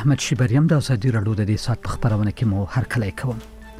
احمد شیبریم د ازادي راډیو د دې سات په خبرونه کې مو هرکلی کوم.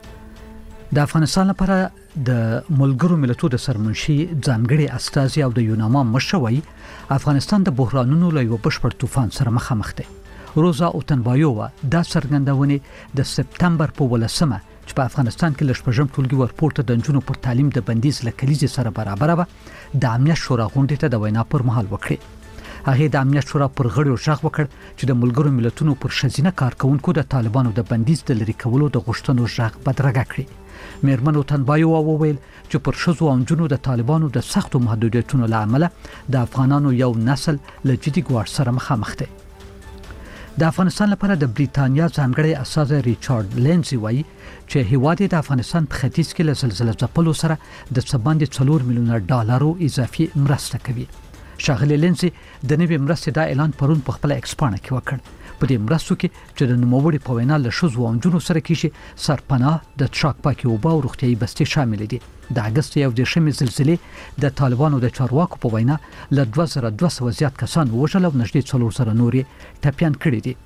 د افغانستان لپاره د ملګرو ملتونو د سرمنشي ځانګړي استازي او د یوناما مشوي افغانستان د بحرانونو له یو بشپړ طوفان سره مخامخ دی. روزا اوتنبایووا د څرګندونې د سپتمبر په 18مه چې په افغانستان کې لشپږم ټولګي ورپورته د نجونو پر تعلیم د بندیز لکلیزي سره برابر و د امنیت شورا غونډې ته د وینا پر مهال وکړي. هغه د امنیت شورا پر غړو ژغ وکړ چې د ملګرو ملتونو پر شزینه کارکونکو د طالبانو د بندیز د لری کولو د غوښتنو ژغ بدرګه کړي. میرمن اوتنبایووا وویل چې پر شزو او نجونو د طالبانو د سختو محدودیتونو له امله د افغانانو یو نسل له جدي ګواښ سره مخامخ دی. د افغانستان لپاره د بریتانیا ځانګړي استازی ریچارډ لینزي وایي چې هیواد د افغانستان په ختیځ کې له زلزلې ځپلو سره د څه 4 میلیون ډالرو اضافي مرسته کوي. شاغلی لینزي د نوې مرستې د اعلان پرون په خپل ایکس پاڼه کې وکړ. په دې مرستو کې چې د نوموړي په وینا له شزو او نجونو سره کېږي سرپناه د ټراک پاکي اوبه او روغتيایي بستې شامل دي. د اگست 11مې زلزلې د طالبانو د چارواکو په وینا له 2200 زیات کسان وژل او نږدې 400 نورې ټپيان کړي دي.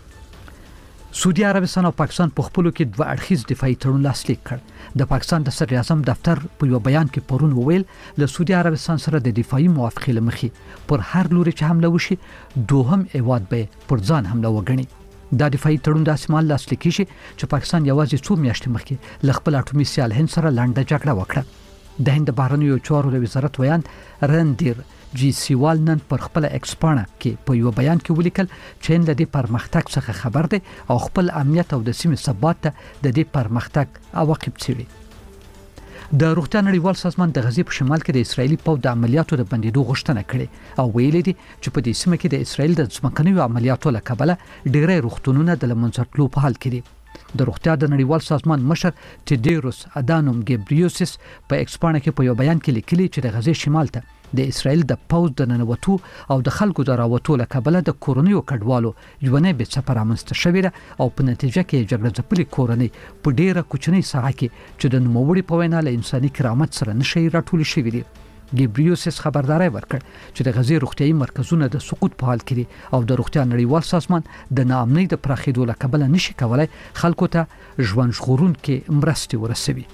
سعودي عربستان او پاکستان په خپلو کې دوه اړخیز دفاعي تړون لاسلیک کړ. د پاکستان د صدر اعظم دفتر په یو بیان کې پرون وویل له سعودي عربستان سره د دفاعي موافقې لمخې پر هر لوري چې حمله وشي دوهم ایواد به پر ځان حمله وګڼي. دا دفاعي تړون د اسمان لاسلیک شي چې پاکستان یوازې 2 میاشتې مخکې ل خپل اټومي سیال هند سره لنډه جګړه وکړه. د هند بهرنیو چارو د وزارت ویان رندیر جی سیوال نن پر خپل ایکس پاڼه کې په یو بیان کې ولیکل چې هند د پرمختګ څخه خبر دی او خپل امنیت او د سیمې ثبات ته د دې پرمختګ عواقب څېړي. د روغتیا نړیوال سازمان د غزې په شمال کې د اسرایلی پوځ د عملیاتو د بندیدو غوښتنه کړې او ویلي دي چې په دې سیمه کې د اسرایل د ځمکنیو عملیاتو له کبله ډېری روغتونونه د لمنځه په حال کې دي. د روغتیا د نړیوال سازمان مشر تیډیروس ادانوم ګبریوسس په ایکس پاڼه کې په یو بیان کې لیکلي چې د غزې شمال ته د اسرایل د پوځ د ننوتو او د خلکو د راوتو له کبله د کورونیو کډوالو یو نه به څه پرامنسته شوې ده او په نتیجه کې جګړه ځپلې کورنۍ په ډیره کوچنۍ ساحه کې چې د نوموړي په وینا له انساني کرامت سره نشي راټول شوې دي. ګبریوسس خبرداري ورکړ چې د غزې روغتيایي مرکزونه د سقوط په حال کې دي او د روغتیا نړیوال سازمان د ناامنۍ د پراخېدو له کبله نشي کولای خلکو ته ژوند ژغورونکې مرستې ورسوي.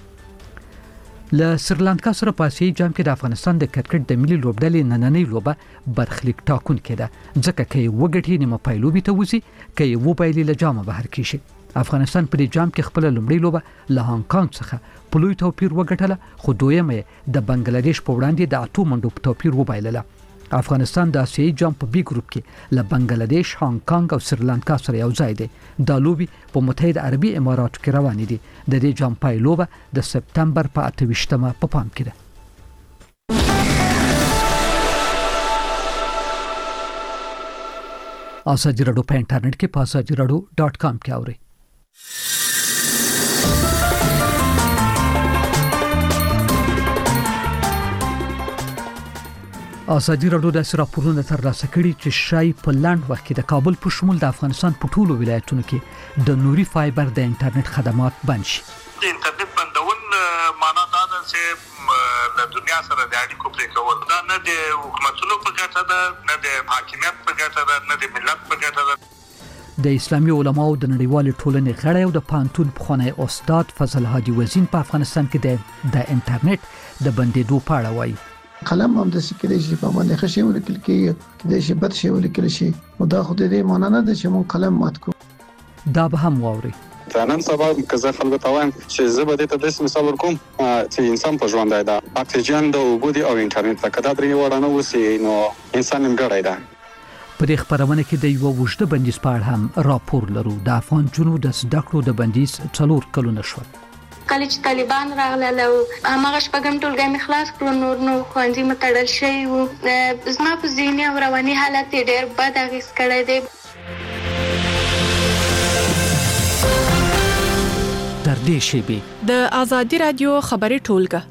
له سریلانکا سره په آسیایي جام کې د افغانستان د کرکټ د ملي لوبډلې نننۍ لوبه برخلیک ټاکونکې ده ځکه کې وګټي نیمه پایلوبي ته وځي کې وبایلي له جامه بهر کیږي. افغانستان په دې جام کې خپل لومړی لوبه له هانګ کانګ څخه په لوی توپیر وګټله خو دویمه د بنگلاديش په وړاندې د 8 منډو په توپیر وبایلله. افغانستان د آسیایي جام په بي ګروپ کې له بنگلاديش، هانګ کانګ او سریلانکا سره یو ځای دی. دا لوبي په متحده عربي اماراتو کې روان دي. د دې جام پایلوبه د سپتمبر په 28مه په پام کې ده. ازادي راډیو په انټرنیټ کې په azadiradio.com کې اورئ. ازادي راډیو د راپورونو ترلاسه کړي چې شای په لاند وخت کې د کابل په شمول د افغانستان په ټولو ولایتونو کې د نوري فایبر د انټرنیټ خدمات بند شي. د انټرنیټ بندول معنا دا ده چې د دنیا سره د اړیکو پرې کول دا نه د حکومتونو په ګټه ده، نه د حاکمیت په ګټه ده، نه د ملت په ګټه ده. د اسلامي علماو د نړیوالې ټولنې غړی او د پانتون پخوانی استاد فضل هادي وزین په افغانستان کې د انټرنیټ د بندیدو په اړه وایي. قلم هم د سکري شي په باندې خشي ولیکل کېږي د شي بد شي ولیکل شي دا خو دې معنا نه ده چې مون قلم مات کو. دا به هم واوري. نن سبا که زه خلکو ته وایم چې زه به دې ته داسې مثال ورکوم چې انسان په ژوندی ده، اکسیجن د اوبو دی او انټرنیټ ده، که دا درې وړه نه اوسي نو انسان نیمګړی ده. په دې خبرونه کې د یو وژده بندیز په اړه هم راپور لرو. د افغان جنو د زده کړو د بندیز 4 کلونه شو. کله چې طالبان راغله او هغه شپږم ټولګی مې خلاص کړو نو ښوونځي مې تړل شوی و. زما په ذهني او رواني حالت یې ډېر بد اغېز کړی دی. تر دې شیبې د ازادي رادیو خبري ټولګه.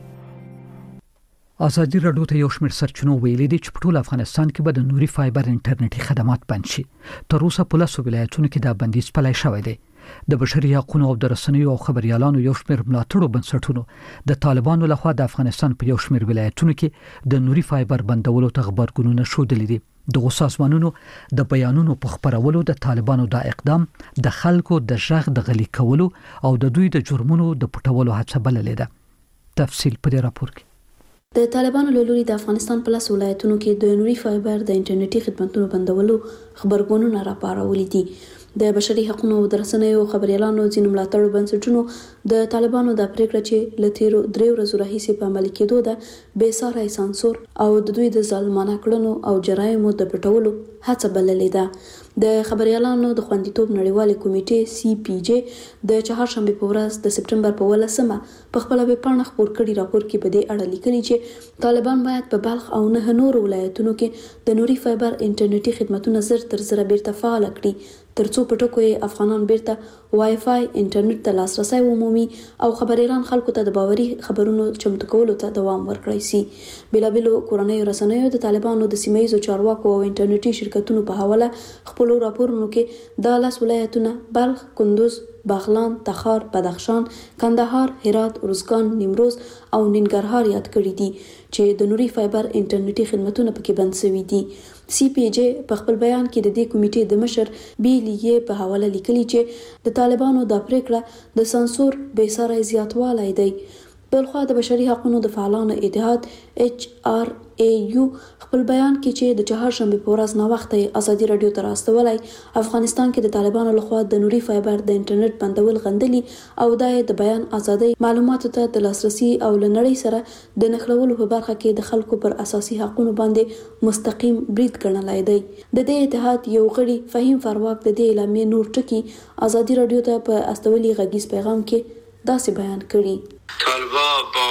ازادي راډیو ته یو شمېر سرچینو ویلي دي چې په ټول افغانستان کې به د نوري فایبر انټرنیټي خدمات بند شي. تر اوسه په 10 ولایتونو کې دا بندیز پلی شوی دی. د بشري حقوقو او د رسنیو او خبريالانو یو شمېر ملاتړو بنسټونو د طالبانو لخوا د افغانستان په یو شمېر ولایتونو کې د نوري فایبر بندولو ته غبرګونونه ښودلي دي. د سازمانونو د بیانونو په خبرولو د طالبانو د اقدام د خلکو د ژغ د غلي کولو او د دوی د جرمونو د پټولو هڅه بللې ده. تفصیل په دې راپور کې. د طالبانو له لوري د افغانستان په لاس ولایتونو کې د نوري فایبر د انټرنیټي خدماتونو بندولو خبرګونونه راپارولي دي. د بشري حقوقو او رسنیو خبريالانو ځینو ملاتړو بنسټونو د طالبانو د پریکړه چې لتیرو درې ورځې راهیسې په عمل کېدو ده بې ساري سانسور او د دوی د ظالمانه کړنو او جرایمو د پټولو هڅه بللې ده. د خبريالانو د خوندیتوب نړیوالې کمیټې CPJ د چهارشنبه په ورځ د سپټمبر په 18مه په خپل ویب پاڼه خپور کړي راپور کې په دې اړه لیکلي چې طالبان باید په بلخ او نه نور ولایتونو کې د نوري فایبر انټرنیټي خدماتونه زر تر زر بیرته فعال کړي ترڅو په ټکو یې افغانان بیرته وای فای انټرنیټ ته لاسرسي ومومي او خبريالان خلکو ته د باوري خبرونو چمتو کولو ته دوام ورکړي سي. بلابلو کورنیو رسنیو د طالبانو د سیمایي چارواکو او انټرنیټي شرکتونو په حواله خپل راپورونو کې د لاس ولایتونه بلخ، کندوز، باغلان، تخار، بدخشان، کندهار، هرات، روزګان، نیمروز او ننګرهار یاد کړی دي چې د نوري فایبر انټرنیټي خدماتونه پکې بند شوي دي. CPJ په خپل بیان کې د دې کمیټې د مشر بیلیه په حواله لیکلي چې د طالبانو د پریکړه د سانسور بې ساري زیاتوالی دی. بلخوا د بشري حقوقو د فعالانو اتحاد HRAU خپل بیان کې چې د چهارشنبه په ورځ نا وخته ازادي رادیو ته راستولای افغانستان کې د طالبانو لخوا د نوري فایبر د انټرنیټ بندول غندلي او د بیان ازادي معلوماتو ته د لاسرسي او لنړی سره د نخلولو په برخه کې د خلکو پر اساسي حقوقو باندې مستقیم برید ګڼلای دی. د دې اتحاد یو غړي فهیم فارواک د دې اعلامیې نور ټکی ازادي رادیو ته په استولي غږیز پیغام کې داسې بیان کړي. طالبان با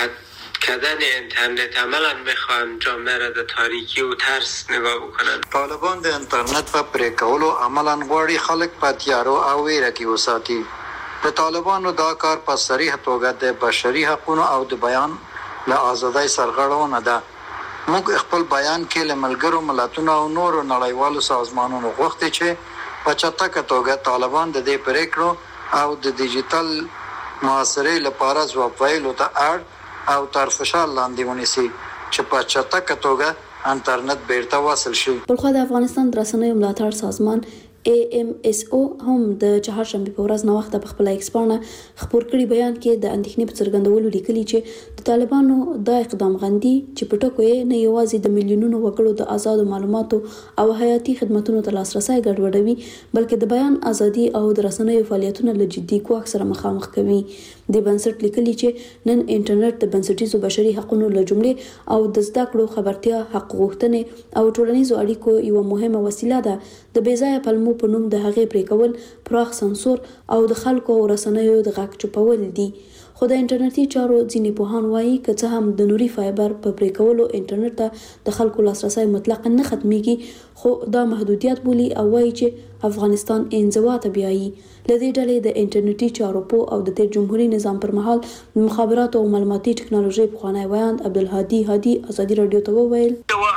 کردن اینترنت عملا میخوان جامعه را در تاریکی و ترس نگاه بکنن. طالبان د انټرنیټ په پرې کولو عملا غواړي خلک په تیارو او ویره کې وساتي. د طالبانو دا کار په صریح توګه د بشري حقوقو او د بیان له ازادۍ سرغړونه ده. موږ خپل بیان کې له ملګرو ملتونو او نورو نړیوالو سازمانونو غوښتي چې په چټکه توګه طالبان د دې پریکړو او د ډیجیټل معاصرې لپاره ځواب ویلو ته اړ او تر فشار لاندې ونیسي چې په چټکه توګه انټرنیټ بیرته وصل شي. بلخوا د افغانستان د رسنیو ملاتړ سازمان AMSO هم د چهارشنبه په ورځ نو وخت په خپل ایکسپانه خبر کړي بیان کې د اندېښنې په څرګندولو لیکلي چې د طالبانو د اقدام غندي چې په ټکو یې نه یوازې د میلیونونو وګړو د آزاد معلوماتو او حیاتي خدماتونو ته لاسرسي ګډوډوي بلکې د بیان ازادي او د رسنیو فعالیتونه له جدي کوښښ سره مخامخ کوي. د بنسټ لیکلي چې نن انټرنیټ د بنسټیزو بشري حقوقو له جملې او د زده کړو خبرتیا حق غوښتنې او ټولنیزو اړیکو یو مهمه وسیله ده. د بیځایه پلمو په نوم د هغې پرې کول پراخ سانسور او د خلکو او رسنیو د غږ چوپول دي. خو د انټرنیټي چارو ځینې پوهان وایي که څه هم د نوري فایبر په پرې کولو انټرنیټ ته د خلکو لاسرسي مطلقاً نه ختميږي خو دا محدودیت بولي او وایي چې افغانستان انزوا ته بیایي. لدې ډلې د انټرنیټي چارو په او د تیر جمهوریت نظام پر مهال د مخابراتو او معلوماتي ټکنالوژي په خوانی ویاند عبدالهادي هادي ازادي رادیو ته وویل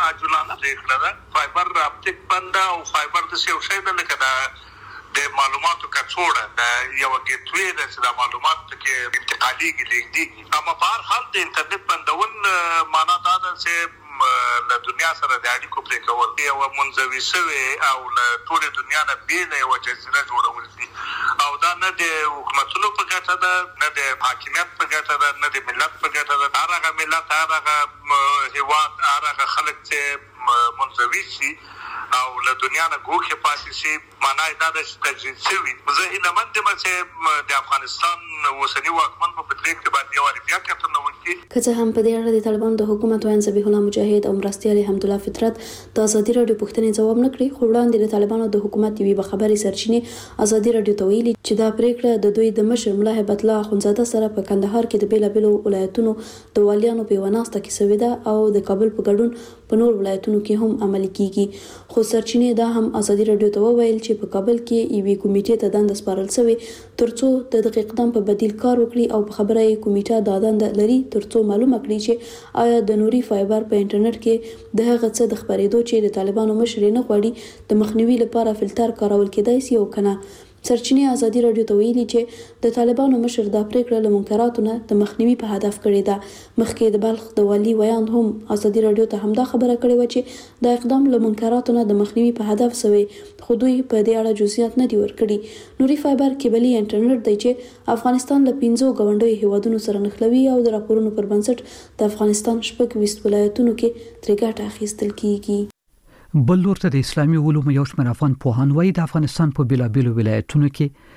فایبر اپټیک بند او فایبر د یو شی د لکه د معلوماتو کڅوړه د یو ګیټ وی د چې معلومات کې انتقالي کېږي اما په هر حال د انټرنیټ بندول معنا دا ده چې له دنیا سره د اړیکو پرې کول یو منځوي شوی او له ټول دنیا نه بیل یو جزیره جوړول دي او دا نه د حکومتونو په ګټه ده نه د حاکمیت په ګټه ده نه د ملت په ګټه ده. هغه ملت هغه هیواد هغه خلک چې منځوي شي او له دنیا نه ګوښه پاتې شي معنا دا د تجدید شوی زه هیلمن دم چې د افغانستان اوسنی واکمن په پریکړه کې باندې یو بیا کتنه وکړي. که څه هم په دې اړه د طالبان د حکومت وین ذبیح الله مجاهد او مرستیال حمد الله فطرت د ازادي رادیو پوښتنې جواب نه کړی خو وړاندې د طالبانو د حکومت یوې بخبري سرچینې ازادي رادیو ته ویلي چې دا پریکړه د دوی د مشر ملا هیبت الله اخونزاده سره په کندهار کې د بیلابلو ولایتونو د والیانو په وناسته کې شوې ده او د کابل په ګډون په نور ولایتونو کې هم عملي کیږي. خو سرچینې دا هم ازادي رادیو ته وویل چې په کابل کې یوې کمیټې ته دنده سپارل شوې ترڅو د دغه اقدام په بدیل کار وکړي او په خبره یې کمیټه دا دنده لري ترڅو معلومه کړي چې آیا د نوري فایبر په انټرنیټ کې د هغه څه د خبرېدو چې د طالبانو مشر نه غواړي د مخنیوي لپاره فلټر کارول کېدای شي او کنه. سرچینې ازادي رادیو ته ویلي چې د طالبانو مشر دا پریکړه له منکراتو نه د مخنیوي په هدف کړې ده. مخکې د بلخ د والي ویاند هم ازادي رادیو ته همدا خبره کړې و چې دا اقدام له منکراتو نه د مخنیوي په هدف شوی، خو دوی په دې اړه جزئیات نه دي ورکړي. نوري فایبر کیبلي انټرنیټ دی چې افغانستان له 15 غونډوي هیوادونو سره نښلوي او د راپورونو پر بنسټ د افغانستان 26 ولایتونو کې ترې ګټه اخیستل کیږي. بل لور ته د اسلامي علومو یو شمېر افغان پوهان وایي د افغانستان په بیلابیلو ولایتونو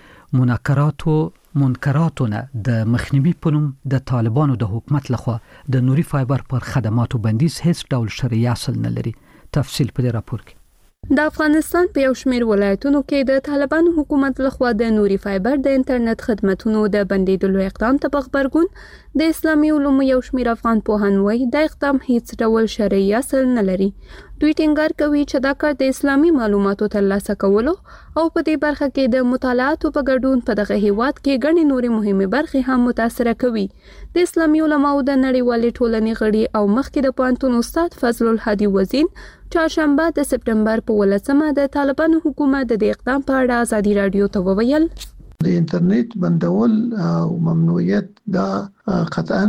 کې منکراتو نه د مخنیوي په نوم د طالبانو د حکومت لخوا د نوري فایبر پر خدماتو بندیز هیڅ ډول شرعي اصل نه لري. تفصیل په دې راپور کې. د افغانستان په یو شمېر ولایتونو کې د طالبانو حکومت لخوا د نوري فایبر د انټرنیټ خدماتونو د بندیدلو اقدام ته خبرګون د اسلامي علومو یو شمېر افغان پوهان وایي د اقدام هیڅ ډول شرعي اصل نه لري. دوی ټینګار کوي چې دا کار د اسلامي معلوماتو ترلاسه کولو او په دې برخه کې د مطالعاتو په ګډون په دغه هیواد کې ګڼې نورې مهمې برخې هم متاثره کوي. د اسلامي علماو د نړیوالې ټولنې غړي او مخکې د پوهنتون استاد فضل الهادي وزین چهارشنبه د سپټمبر په 18 د طالبانو حکومت د اقدام په اړه ازادي رادیو ته وویل د انټرنیټ بندول او ممنوعیت دا قطعا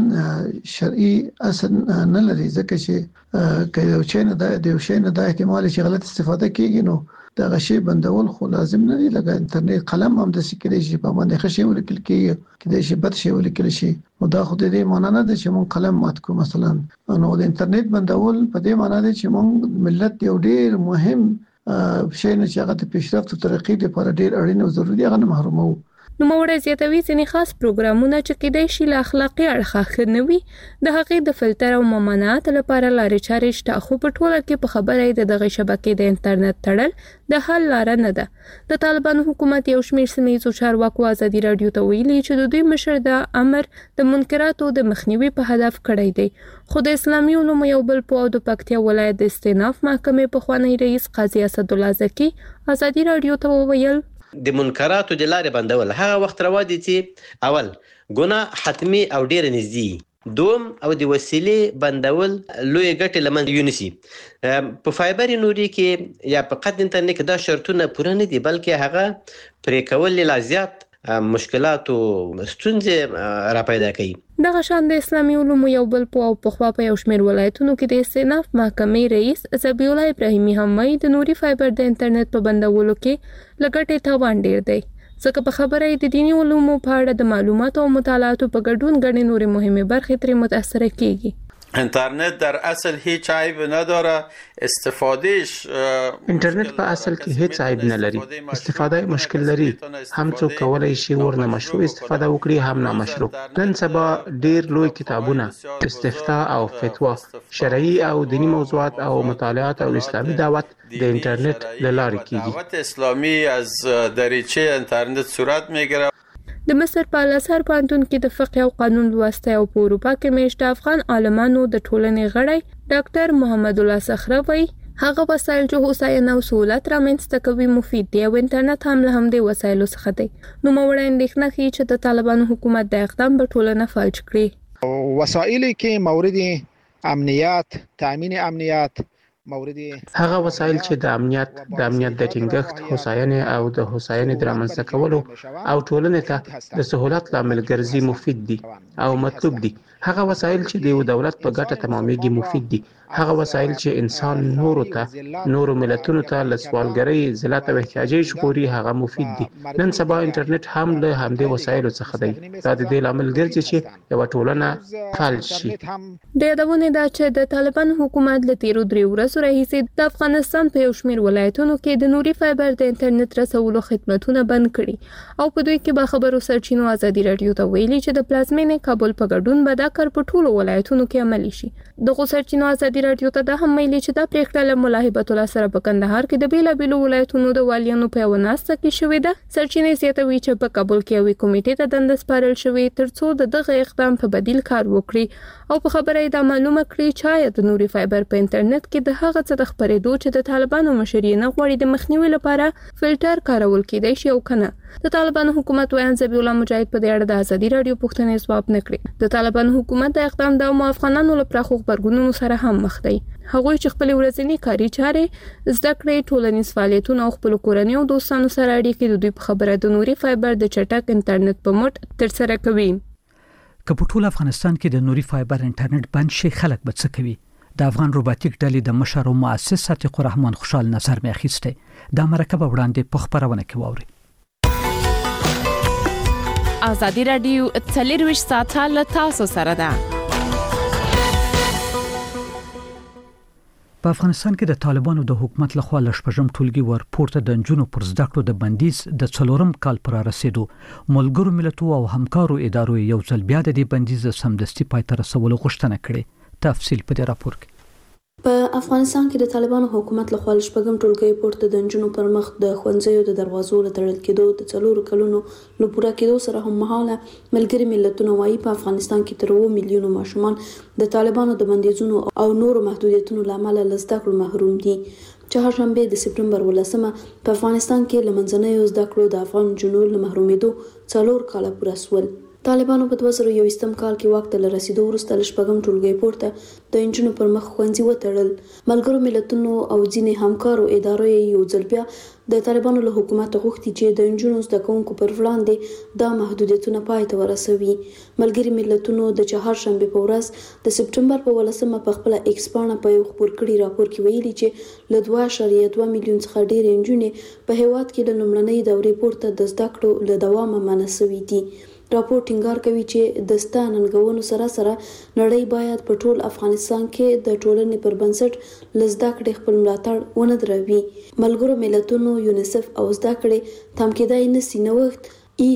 شرعي اصل نه لري، ځکه چې که یو شی نه د احتمال چې غلط استفاده کیږي نو دا غشي بندول خو لازم نه دی. لکه انټرنیټ قلم هم د سکري شي په باندې خشي ولیکل کیږي کله شي بد شي ولیکل شي، نو دا خو دې معنی نه ده چې مون قلم مات کو. مثلا نو د انټرنیټ بندول په دې معنی ده چې مون ملت یو ډیر مهم شي نه چې هغه د پیشرفت او ترقی لپاره ډیر اړین او ضروري هغه نه محرومو. نو موړ زیاتوي ځینې خاص پروګرامونه چې کېدای شي له اخلاقي اړخه ښه نه وي د هغې د فلټر او ممانعت لپاره لارې چارې شته، خو په ټوله کې په خبره یې د دغې شبکې د انټرنیټ تړل د حل لاره نه ده. د طالبانو حکومت یو شمېر سیمه چارواکو ازادي رادیو ته ویلي چې د دوی مشر د امر د منکراتو د مخنیوي په هدف کړی دی، خو د اسلامي علومو یو بل پوه د پکتیا ولایت د استیناف محکمې پخوانی رئیس قاضي اسدالله زکي ازادي رادیو ته وویل د منکراتو د لارې بندول هغه وخت روا دي چې اول ګناه حتمی او ډیر نږدې، دوم او د وسیلې بندول لوی ګټې لمن یونسي. په فایبر نوري کې یا په قد انټرنیټ کې دا شرطونه پوره نه دي، بلکې هغه پرې کول لا زیات مشکلات او ستونزې را پیدا کوي. دغه شان د اسلامي علومو یو بل پخوا په یو شمېر ولایتونو کې د استیناف محکمې رئیس ذبیح الله ابراهیمي هم وایي د نوري فایبر د انټرنیټ په بندولو کې له ګټې تاوان ډیر دی، ځکه په خبره یې د دیني علومو په اړه د معلوماتو او مطالعاتو په ګډون ګڼې نورې مهمې برخې ترې متاثره کیږي. اینترنت در اصل هیچ عیب نداره، استفادهش اینترنت په اصل کې هیڅ عیب نه لري، استفاده مشکل لري، هم څوک کولای شي ورنه مشروع استفاده وکړي هم نامشروع. نن سبا ډیر لوی کتابونه استفتاء او فتوا شرعي او دینی موضوعات او مطالعات او اسلامي دعوت د اینترنت له لارې کیږي. دعوت اسلامی از دریچه اینترنت صورت میگیره. د مصر په الازهر پوهنتون کې د فقه او قانون لوستی او په اروپا کې میشته افغان عالمانو د ټولنې غړی ډاکټر محمد الله صخره وایي هغه وسایل چې هوساینه او سهولت رامنځته کوي مفید دي او انټرنیټ هم له همدې وسایلو څخه دی. نو موړ اندېښنه ښیي چې د طالبانو حکومت د اقدام په ټولنه فلج کړي. وسایل کې مورد امنیت، تامین امنیت، هغه وسایل چې د امنیت د ټینګښت، هوساینې او د هوساینې د رامنځته کولو او ټولنې ته د سهولت لامل ګرځي مفید دي او مطلوب دي. هغه وسایل چې د یو دولت په ګټه تمامېږي مفید دي. هغه وسایل چې انسان نورو ملتونو ته له سوالګرۍ، ذلت او احتیاجۍ ژغوري هغه مفید دي. نن سبا انټرنیټ هم له همدې وسایلو څخه دی. دا د دې لامل ګرځي چې یوه ټولنه فلج شي. د یادونې ده چې د طالبانو حکومت له تیرو 3 ورځو راهیسې د افغانستان په یو شمېر ولایتونو کې د نوري فایبر د انټرنیټ رسولو خدمتونه بند کړي او په دوی کې به خبرو سرچینو ازادي رادیو ته ویلي چې د پلازمینې کابل په ګډون به دا کار په ټولو ولایتونو کې عملي شي. دغه سرچینو ازادي رادیو ته دا هم ویلي چې دا پریکړه له ملاحبت الله سره په کندهار کې د بیلابیلو ولایتونو د والیانو په یوه ناسته کې شوې ده. سرچینې زیاتوي چې په کابل کې یوې کمیټې ته دنده سپارل شوې ترڅو د دغه اقدام په بدیل کار وکړي او په خبره یې دا معلومه کړي چې آیا د نوري فایبر په انټرنیټ کې د هغه څه د خپرېدو چې د طالبانو مشر یې نه غواړي د مخنیوي لپاره فلټر کارول کېدای شي او کنه. د طالبانو حکومت ویان ذبیح الله مجاهد په دې اړه د ازادي رادیو پوښتنې ځواب نه کړي. د طالبانو حکومت د اقدام د افغانانو لپاره خبرګونونو سره هم مخ دی. هغوی چې خپل ورځنی کاري چارې زده کړې، ټولنیز فعالیتونه او خپل کورنۍ او دوستانو سره اړیکې د دوی په خبره د نوري فایبر د چټک انټرنیټ په مټ ترسره کوي. که په ټول افغانستان کې د نوري فایبر انټرنیټ بند شي، خلک به څه کوي؟ د افغان روباتیک ډلې د مشر او مؤسس صادق الرحمن خوشحال نظر مې اخیسته. دا مرکه وړاندې په خبرونه کې واوري. ازادي رادیو 24 ساعته له تاسو سره ده. په افغانستان کې د طالبانو د حکومت لخوا لشپږم ټولګي ورپورته د نجونو پر زده کړو د بندیز د 4م کال پر رسیدو ملګرو ملتونو او همکارو ادارو یو ځل بیا د دې بندیز سمدستي پای ته رسولو غوښتنه کړې. تفصیل په دې راپور کې. په افغانستان کې د طالبانو حکومت لخوا لشپږم ټولګي پورته د نجونو پر مخ د ښوونځیو د دروازو له تړل کېدو د 4 کلونو له پوره کېدو سره هم مهاله ملګري ملتونو وايي په افغانستان کې تر 2 میلیونو ماشومان د طالبانو د بندیزونو او نورو محدودیتونو لامل له زده کړو محروم دي. چهارشنبه د سپټمبر 18 په افغانستان کې لمنځنۍ زده کړو د افغان جنونو له محرومېدو 4 کاله پوره سول. طالبانو په 2021 کال کې وخت له رسیدو وروسته لشپږم ټولګي پورته د انجونو پر مخ ښوونځي وتړل. ملګرو ملتونو او ځینې همکارو ادارو یو ځل بیا د طالبانو له حکومت غوښتي چې د انجونو زده کوونکو پر وړاندې د محدودیتونو پای ته ورسوي. ملګري ملتونو د چهارشنبه په ورځ د سپټمبر په 18 په خپل ایکس پاڼه په یو خبر کړي راپور کې ویلي چې له 2.2 میلیون څخه ډېر انجونې په هیواد کې د لومړنۍ دورې پورته د زده کړو له دوامه منع شوي دي. راپور ټینګار کوي چې د ستاننګونو سره سره نړۍ باید په ټول افغانستان کې د ټولنې پر بنسټ لزده کړې خپل ملاتړ ونه دروي. ملګرو ملتونو یونیسف او زده کړې تم کېدای نشي نوښت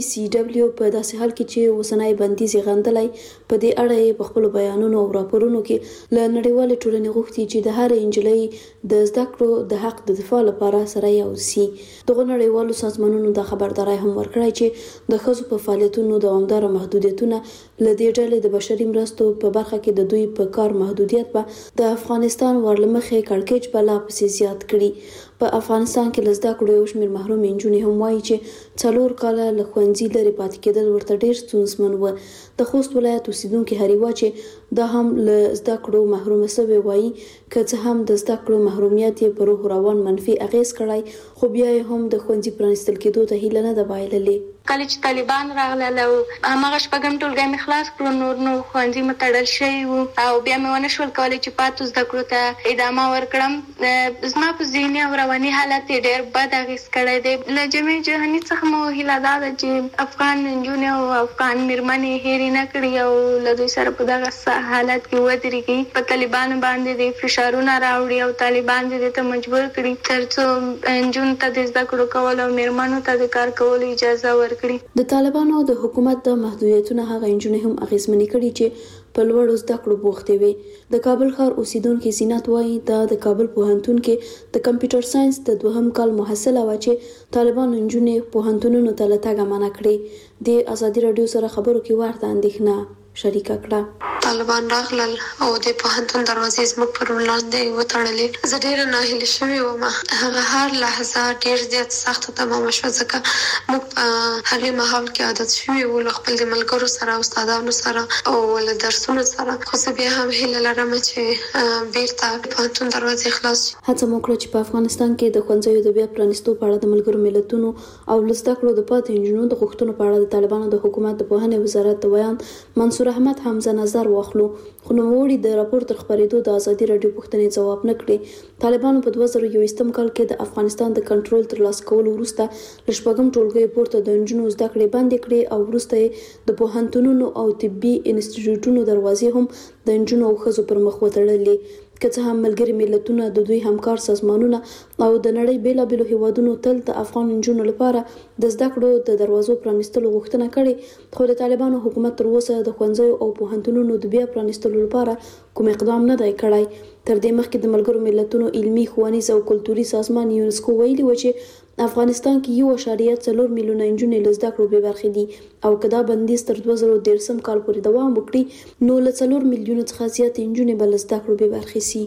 ECW په داسې حال کې چې وسنۍ بندیز غندلای په دې اړه په خپل بیانونو او راپورونو کې له نړیوال ټولنې غوښتي چې د هر انجلۍ د زده کړو د حق د دفاع لپاره سره یو سي. دغه نړیوالو سازمانونو د خبرداري هم ورکړی چې د ښځو په فعالیتونو دوامدار محدودیتونه له دې ډلې د بشري مرستو په برخه کې د دوی په کار محدودیت په د افغانستان ورلمخې کړکېچ په لا پسې زیات کړي. په افغانستان کې لزده کړو یو شمېر محروم انجونې هم وایي چې 4 کاله له ښوونځي لرې پاتې کېدل ورته ډېر ستونزمن و. د خوست ولایت اوسیدونکي هریوا چې دا هم له زده کړو محرومه شوی وایي که څه هم د زده کړو محرومیت یې په روح روان منفي اغیز کړی، خو بیا یې هم د ښوونځي پرانیستل کېدو ته هیله نه ده بایللې. کله چې طالبان راغلل او هغه شپږم ټولګی مې خلاص کړو، نور ښوونځي مې تړل شوي وو او بیا مې ونه شول کولی چې پاتو زده کړو ته ادامه ورکړم. زما په ذهني او رواني حالت یې ډېر بد اغېز کړی دی. له جامع جهاني څخه مو هیله دا ده چې افغان نجونې او افغان میرمنې هېرې نه کړي او له دوی سره په دغه حالت کې ودرېږي. په طالبانو باندې د فشارونه راوړي او طالبان دې ته مجبور کړي تر څو نجونو ته د زده کړو کول او میرمنو ته د کار کولو اجازه ورکړي. د طالبانو د حکومت د محدودیتونو هغه انجونې هم اغیزمنې کړي چې په لوړو زده کړو بوختې وي. د کابل ښار اوسیدونکي زینت وایي دا د کابل پوهنتون کې د کمپیوټر ساينس د 2م کال محصله و چې طالبان انجونې پوهنتونونو ته له تګه منع کړي. د ازادي رادیو سره خبرو کې ورته اندېښنه شریکه کړه. طالبان راغلل او د پوهنتون دروازې زموږ پر وړاندې وتړلې. زه ډېره ناهیلې شوې وم. هغه هر لحظه ډېر زیات سخته تمامه شوه ځکه موږ په هغې مهال کې عادت شوي وو له خپل د ملګرو سره او استادانو سره او له درسونو سره. خو زه بیا هم هیله لرم چې بیرته پوهنتون دروازې خلاص شي. هڅه مو کړه چې په افغانستان کې د ښوونځیو د بیا پرانیستو په اړه د ملګرو ملتونو او له زده کړو د پاتې نجونو د غوښتنو په اړه د طالبانو د حکومت د پوهنې وزارت د بیان منصور احمد حمزه نظر واخلو، خو نوموړي د راپور تر خبرېدو د ازادي رادیو پوښتنې ځواب نه کړي. طالبانو په 2021 کال کې د افغانستان د کنټرول ترلاسه کولو وروسته له شپږم ټولګي پورته د نجونو زده کړې بندې کړې او وروسته د پوهنتونونو او طبي انسټیټیوټونو دروازې هم د نجونو او ښځو پر مخ وتړلې. که څه هم ملګري ملتونه د دوی همکار سازمانونه او د نړۍ بیلابېلو هیوادونو تل د افغان نجونو لپاره د زده کړو د دروازو پرانیستلو غوښتنه کړې، خو د طالبانو حکومت تر اوسه د ښوونځیو او پوهنتونونو د بیا پرانیستلو لپاره کوم اقدام نه دی کړی. تر دې مخکې د ملګرو ملتونو علمي، ښوونیز او کلتوري سازمان یونسکو ویلي و چې افغانستان کې 1.4 میلیونه نجونې له زده کړو بې برخې دي او که دا بندیز تر 2013 کال پورې دوام وکړي نو له 4 میلیونو څخه زیاتې نجونې به له زده کړو بې برخې سي.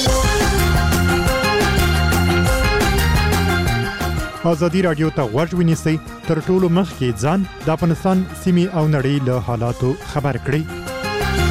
ازادي رادیو ته غوږ ونیسئ، تر ټولو مخکې ځان د افغانستان سیمې او نړۍ له حالاتو خبر کړئ.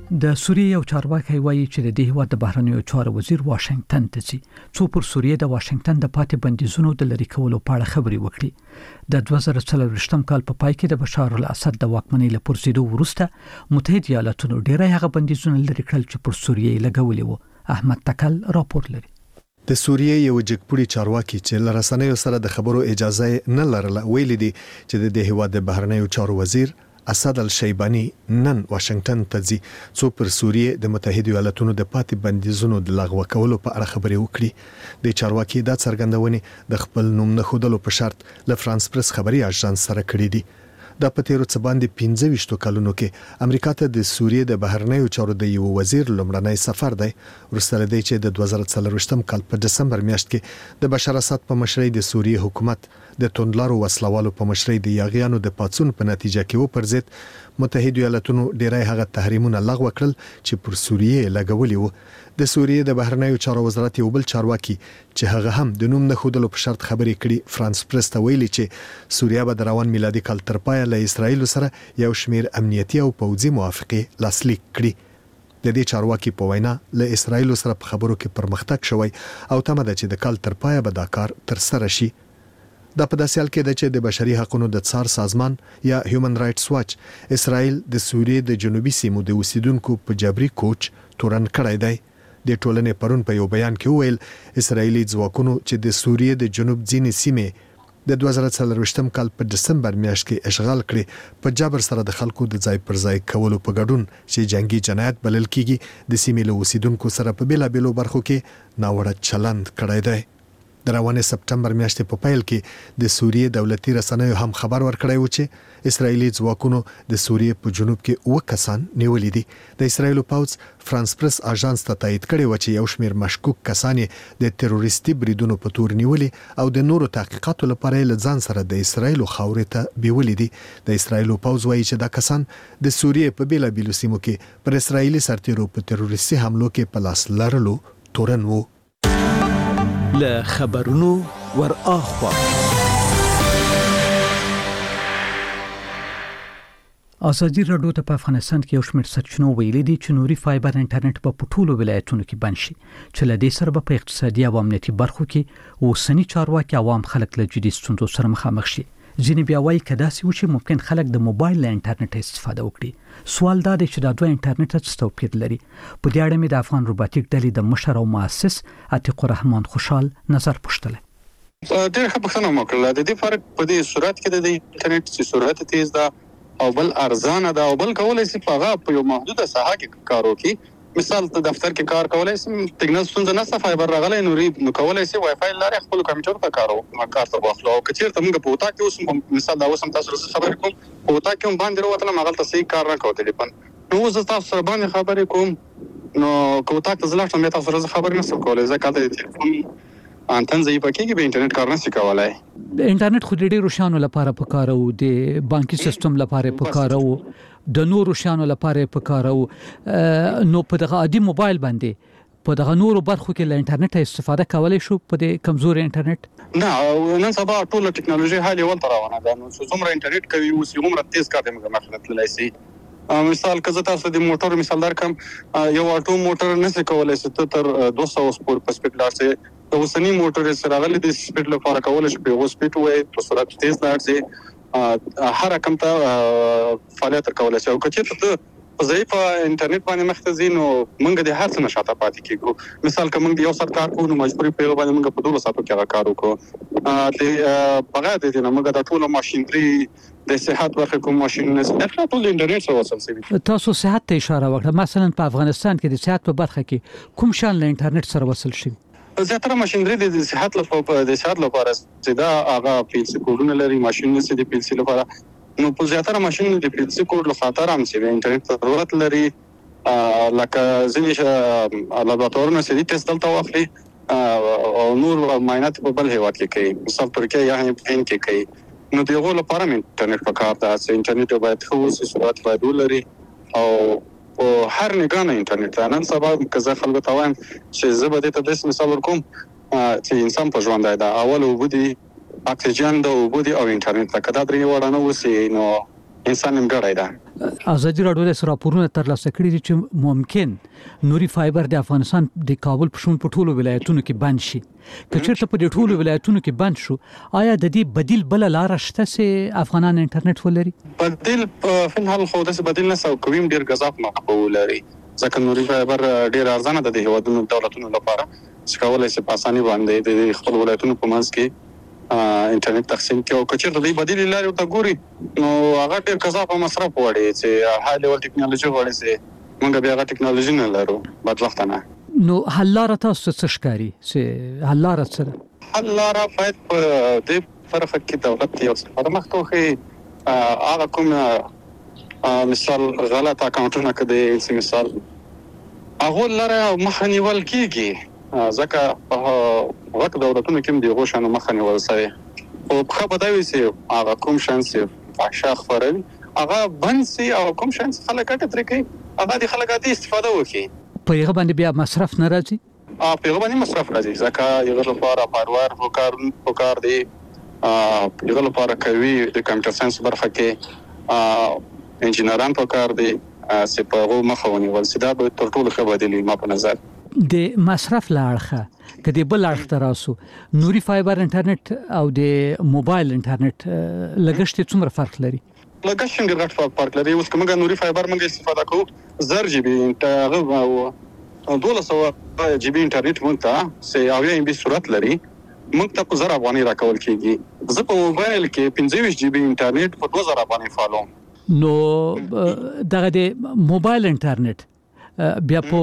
د سوریې یو چارواکي وایي چې د دې هیواد د بهرنیو چارو وزیر واشنگټن ته ځي څو پر سوریې د واشنگټن د پاتې بندیزونو د لری کولو په اړه خبري وکړي د 2023م کال په پای کې د بشار الاسد د واکمنۍ له پرځېدو وروسته متحده ایالاتونو ډیری هغه بندیزونه لری کړل چې پر سوریې لګولي وو احمد تکل راپور لري د سوریې یو جګپوړي چارواکي چې لرسنیو سره د خبرو اجازه نه لرله ویلي دي چې د هیواد د بهرنیو چارو وزیر اسد الشیبانی نن واشنگټن ته ځي څو پر سوریې د متحده ایالاتونو د پاتې بندیزونو د لغوه کولو په اړه خبرې وکړي د چارواکي دا څرګندونه د خپل نوم نه خودلو په شرط له فرانس پریس خبري اژانس سره کړې دي د پتیرو څخه باندې 15 کلونو کې امریکا ته د سوریې د بهرنیو چارو د یو وزیر لومړنی سفر دی ورسره دی چې د 2023م کال په دسمبر میاشت کې د بشار اسد په مشرۍ د سوریې حکومت د توندلارو وسلوالو په مشرۍ د یاغیانو د پاتسون په نتیجه کې و پرځید متحده ایالاتونو ډیری هغه تحریمونه لغوه کړل چې پر سوریې لګولي وو د سوریې د بهرنیو چارو وزارت یو بل چارواکي چې هغه هم د نوم نه خودلو په شرط خبرې کړي فرانس پریس ته ویلي چې سوریه به د روان میلادي کال تر پایه له اسرایل سره یو شمیر امنیتي او پوځي موافقه لاسلیک کړي د دې چارواکي په وینا له اسرایل سره په خبرو کې پرمختګ شوی او تمه ده چې د کال تر پایه به دا کار تر سره شي د په داسې حال کې د چې د بشري حقوقو د څار سازمان یا هیومن رائټس واچ اسرائیل د سوریې د جنوبي سیمو د اوسیدونکو په جبري کوچ تورن کړی دی د ټولنې پرون په یو بیان کې ویل اسرائیلي ځواکونو چې د سوریې د جنوب ځینې سیمې د 2023م کال په دسمبر میاشت کې اشغال کړي په جبر سره د خلکو د ځای پر ځای کولو په ګډون چې جنگي جنایت بلل کیږي د سیمې له اوسیدونکو سره په بیلابېلو برخو کې ناوړه چلند کړی دی د روانې سپټمبر میاشتې په پیل کې د سوریې دولتي رسنیو هم خبر ورکړی و چې اسرایلی ځواکونو د سوریې په جنوب کې 9 کسان نیولې دي د اسرایل پوځ فرانس پریس اژانس ته تایید کړی و چې یو شمیر مشکوک کسان د تروریستي بریدونو په تور نیولې او د نورو تحقیقاتو لپاره له ځان سره د اسرایل خاورې ته بیولې دي د اسرایل پوځ وایي چې دا کسان د سوریې په بیلابېلو سیمو کې پر اسرایلی سرتیرو په تروریستي حملو کې په لاس لرلو تورن وو له خبرونو ور اخوا ازادي راډیو ته په افغانستان کې یو شمېر سرچینو ویلي دي چې نوري فایبر انټرنیټ په ټولو ولایتونو کې بند شي چې له دې سره په اقتصادي او امنیتي برخو کې اوسنی چارواکي عوام خلک له جدي ستونزو سره مخامخ شي ځینې بیا وایي کدا سي و چې ممکن خلک د موبایل له انټرنیټ استفاده وکړي سوال دا دی چې دا دوه انټرنیټ څه توپیر لري په دې اړه مې د افغان روباتیک ډلې د مشر او مؤسس عتیق الرحمن خوشحال نظر پوښتل ډېر ښه پوښتنه وکړه د دې فرق په دې صورت کې د انټرنیټ چې سرعت تیز ده او بل ارزانه ده او بل کولای شي په هغه په یو محدوده ساحه کې کار وکړي مثال ته دفتر کې کار کولای شي سیګنال ستونزه نشته فایبر راغلی نو کولای شي وای فای لارې خپل کمپیوټر ته کار ته واخلو او کچیر ته موږ په وتا کې اوس مثال دا اوس هم تاسو سره خبرې کوم په وتا کې هم باندې وروته مغل ته صحیح کار نه کوي ټلیفون نو اوس تاسو سره باندې خبرې کوم نو کوتا ته ځلاټ مې تاسو سره خبرې نشم کولای ځکه د ټلیفون انتن ځای پکې به انټرنیټ کار نشي کولای د انټرنیټ خو ډېر روشانو لپاره پکاره او د بانکي سیستم لپاره پکاره او د نورو شانو لپاره پکاره او نو په دغه عادي موبایل باندې په دغه نورو برخو کې له انټرنیټ استفاده کولای شو په د کمزوري انټرنیټ نه نن سبا ټول ټکنالوژي حالي ول روانه ده نو څومره انټرنیټ کوي او څومره تیز کار دی موږ مخالفت لای شي مثال کزه تاسو د موټر مثال درکم یو اټو موټر نشي کولای چې تر 200 سپور په سپیډ لاړ شي د اوسنی موټر سره غلي د سپیډ لپاره کولای شي په سپیډ وای په سرعت تیز لاړ شي هر رقم ته فعالیت کولای شي او کچې ته ضعیف انټرنیټ باندې مختزین او موږ د هر څه نشاته پاتې کیږو مثال کوم د یو سات کار کوو نو مجبوري په باندې موږ په 2 ساعتو کې کار وکړو د بغیر د دې موږ د ټولو ماشينري د صحت ورخه کوم ماشين نه ستاسو ټول انټرنیټ سره وصل شوی تاسو صحت ته اشاره وکړه مثلا په افغانستان کې د صحت په برخه کې کوم شان له انټرنیټ سره وصل شي زیاتره ماشينري د صحت لپاره چې دا هغه پیسې کوډونه لري ماشين نه سي د پیسې لپاره نو په زیاتره ماشين د پیسې کوډ له خاطر هم سي د انټرنیټ ضرورت لري لکه ځینې لابراتوارونه سي د ټیسټ دلته واخلي او نور معاینات په بل هیواد کې کوي مثال ترکیه یا هند کې کوي نو دغه لپاره انټرنیټ په کار ده چې انټرنیټ باید خو سرعت باید ولري او هر نگاه انټرنیټ نن سبا کزه خلک ته وایم چې زبده ته د مثال ورکوم چې انسان په ژوند دی اول وبدي اکسیجن د وبدي او انټرنیټ کدا درې وړاندې وسی نو انسان نیمګړی ده. ازادي راډیو د راپورونو ترلاسه کړي دي چې ممکن نوري فایبر د افغانستان د کابل په شمول په ټولو ولایتونو کې بند شي. که چېرته په دې ټولو ولایتونو کې بند شو، آیا د دې بدیل بل لار شته چې افغانان انټرنیټ ولري؟ بدیل په فنحال خو د بدیل نه سو کوم ډیر غزاف مقبول لري، ځکه نوري فایبر ډیر ارزانه ده د هیوادونو دولتونو لپاره چې کولای شي په اساني باندې د خپل ولایتونو په منځ کې انټرنیټ تقسیم کوي. او کچیر د بدیل لارې ته ګوري نو هغه ډیر غزاف او مصرف وړي چې های لیول ټکنالوژي وړي چې موږ بیا هغه ټکنالوژي نه لرو بدبختانه. نو حل لاره تاسو څه ښکاري چې حل لاره سره حل لاره باید په دې فرق کې دولت یو څه پرمختوخي هغه کوم مثال غلط اکاونټونه کړي چې مثال هغه لاره مخنیول کیږي ځکه وخت دولتونو کې دی غوښنه مخنیول سره او په بداوي سي هغه کوم شانس فحشا خبروي هغه بند سي او کوم شانس خلک ګټه ترې کوي هغه د خلک عادي استفاده وکړي. په هغه باندې بیا مصرف نه راځي. په هغه باندې مصرف راځي ځکه یو لپاره پاروار وکړ دی یو لپاره کوي د کمپیوټر ساينس برخه کې انجینران وکړ دی چې په هغه مخاوني ول سیدا به تر ټولو خبردلی ما په نظر د مصرف لاړخه کدی بل اړخ تراسو نوري فایبر انټرنیټ او د موبایل انټرنیټ لګښت څومره فرق لري؟ لګښت څنګه غټ فرق لري. اوس کومه نوري فایبر موږ استفاده کوو 1000 جی بي هغه 1200 جی بي انټرنیټ مونږ ته سي او یم بي صورت لري موږ ته 1000 افغاني راکول کیږي. زه په موبایل کې 25 جی بي انټرنیټ په 2000 افغاني فالوم. نو دغه د موبایل انټرنیټ بیا په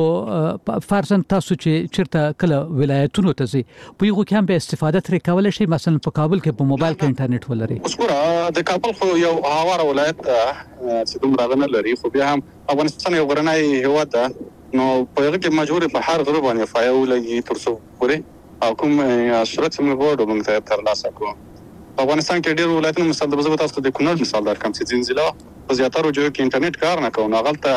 فرضاً تاسو چې چیرته کله ولایتونو ته ځي په یو کې هم به استفاده ترې کولای شي، مثلا په کابل کې په موبایل کې انټرنیټ ولري. اوس ګوره د کابل خو یو هواره ولایت چې دومره نه لري، خو بیا هم افغانستان یو غرنی هیواد ده نو په هغه کې مجبور په هر غره باندې فایو لګي تر څو پورې او کوم صورت موږ وړو موږ ته ترلاسه کوو. په افغانستان کې ډېر ولایتونه مثال د بزګر تاسو د کونړ مثال درکم چې زنجیلا په زیاتره ځایو کې انټرنیټ کار نه کوي، هغه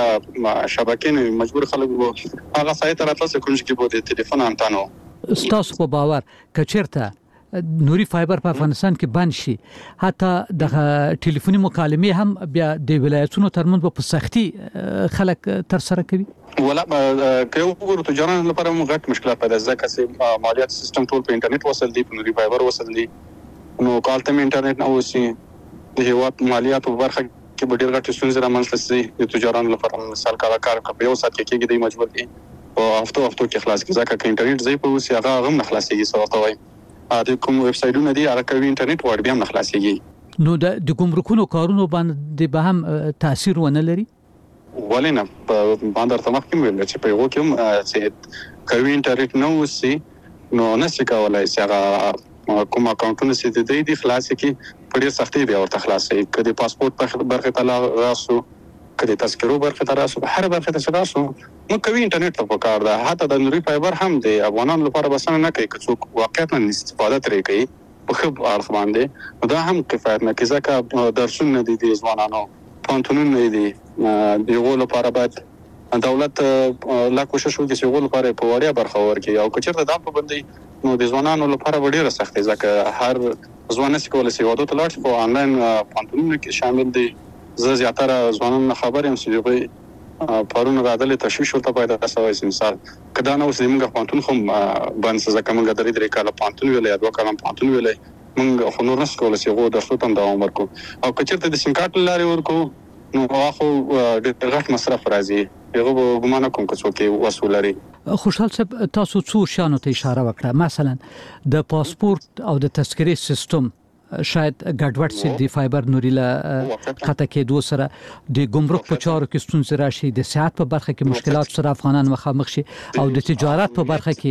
شبکې نه مجبور خلک وو هغه سایت راتلاسه کوم چې په ټلیفون انټانو. تاسو په باور کچیرته نوري فایبر په افغانستان کې بند شي حتی د ټلیفوني مکالمې هم بیا د ولایتونو ترمنځ په سختي خلک تر سره کوي؟ ولا که وګورو تجارت لپاره موږ غټ مشکلات پیدا ځکه چې مالیات سیستم ټول په انټرنیټ وصل دی، په نوري فایبر وصل دی نو کالته انټرنیټ نه وسی د هیواد مالیات په برخه کې ډېر غټ ستونزې رامنځته شي. د تجارت لپاره مثال کار په یو ساعت کې دی مجبور دي او هفتو کې خلاص کی ځکه چې انټرنیټ ځای په وسی هغه هم نه خلاصيږي سوته وای د کوم ویب سایټونو دی هغه کوي انټرنیټ ور بیا نه خلاصيږي. نو د ګمرکونو کارونو باندې به هم تاثیر ونه لري؟ ولینه په باندې تمخ کې ویل چې په یو کې چې کوي انټرنیټ نو وسی نو نشي کولای چې هغه کوم اکاونټونه چې د دې خلاصي کې په ډېر سختي بیا ورته خلاصي کدي پاسپورت برخه ته راسو کدي تذکرو برخه ته راسو هر برخه ته راسو نو کوي انټرنیټ ته پکار ده. حتی د نوري فایبر هم د افغانانو لپاره بسنه نه کوي، که څوک واقعیت نه استفاده ترې کوي په خب اړخ باندې دا هم کفایت نه کوي ځکه درسونه دي د ځوانانو پانتونونه دي دیغه لپاره باید دولت لا کوشش وکړي چې غول لپاره په وړیا برخه ورکړي او که چیرته دا په باندې نو د ځوانانو لپاره ډیره سختي ځکه هر ځوان نشي کولای چې واده ته لاړ شي په آنلاین پانتونونو کې شامل دي. زه زیاتره ځوانانو خبر یم چې دوی پرون غاډلې تشویش ورته پیدا شوی مثال کدا نو چې موږ پانتون خو باندې ځکه موږ درې کاله پانتون ویلې دوه کاله پانتون ویلې موږ خو نور نس کولای چې غو درسو تم دوام ورکو او که چیرته د سیم کارت لاري ورکو نو هغه ډېر غټ مصرف راځي. هغه ګمان کوم چې څوک وسول لري. خوشحال صاحب تاسو څو شانو ته اشاره وکړه، مثلا د پاسپورت او د تذکرې سیستم شاید ګډوډ سي د فایبر نوري له خطا کېدو سره د ګمرک په چارو کې ستونزې راشي، د صحت په برخه کې مشکلات سره افغانان مخامخ شي او د تجارت په برخه کې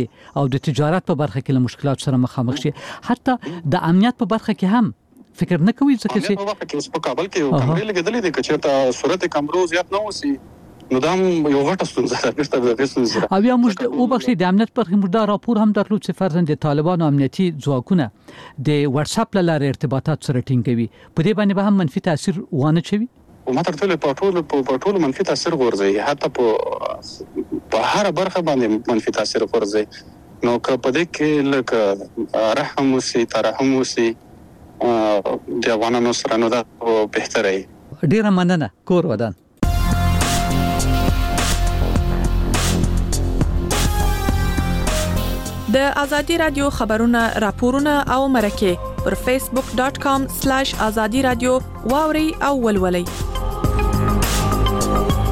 له مشکلات سره مخامخ شي، حتی د امنیت په برخه کې هم فکر نه کوي ځکه چې په کابل کې یو کمرې لګېدلې دي چې تا صورت کمرو زیات نه وسی نو دا یو غټه ستونزه ده. او یا موږ او بخښي د امنیت پر موږ دا راپور هم درلود چې فرضاً د طالبانو امنیتي ځواکونه د واتس اپ لاره ارتباطات سره ټینګوي، په دې باندې به هم منفي تاثیر وانه چوي. او ماته په ټول منفي تاثیر ورځي، حتی په هر برخه باندې منفي تاثیر ورځي. نو که په دې کې لکه رحم وسی ترحم وسی د افغانانو سره نو دا بهتره وي. ډیره مننه. کور ودان. د ازادي رادیو خبرونه راپورونه او مرکه پر facebook.com/azadi radio واوري او ولولي.